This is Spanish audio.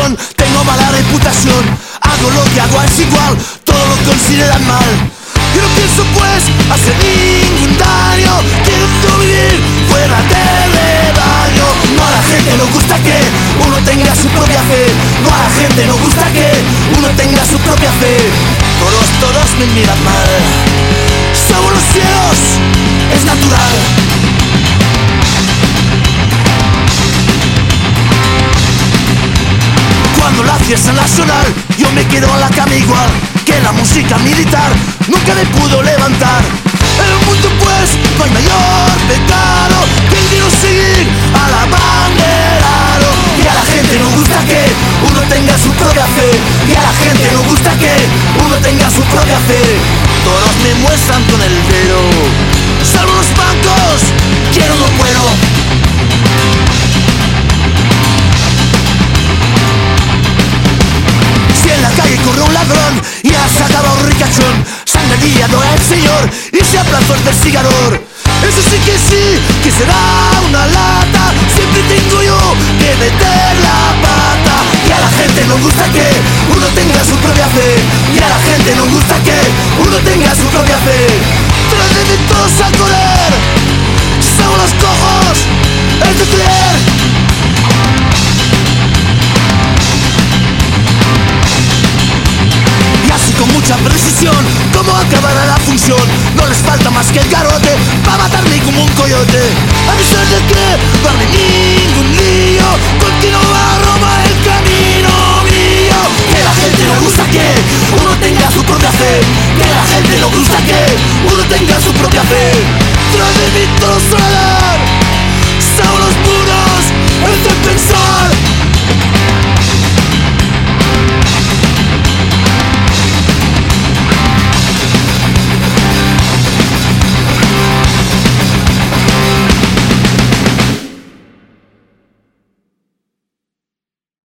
educación, tengo mala reputación. Hago lo que hago es igual, todo lo consideran mal. Yo no pienso pues hacer ningún daño, quiero vivir fuera del rebaño. No a la gente nos gusta que uno tenga su propia fe, no a la gente nos gusta que uno tenga su propia fe. Todos me miran mal, somos los ciegos, es natural. Cuando la fiesta nacional, yo me quedo en la cama igual que la música militar nunca me pudo levantar. En el mundo pues no hay mayor pecado que el de no seguir al abanderado. Y a la gente nos gusta que uno tenga su propia fe, y a la gente nos gusta que uno tenga su propia fe. Todos me muestran con el dedo, salvo los bancos, quiero no puedo. En la calle corre un ladrón y ha sacado un ricachón, sangrería no es el señor y se aplazó el persigador. Eso sí, que será una lata, siempre tengo yo que meter la pata. Y a la gente nos gusta que uno tenga su propia fe, y a la gente nos gusta que uno tenga su propia fe. Traten de todos a correr, somos los cojos, es de creer. Con mucha precisión, cómo acabará la función. No les falta más que el garrote para matarme como un coyote. A pesar de que no arme ningún lío, continúa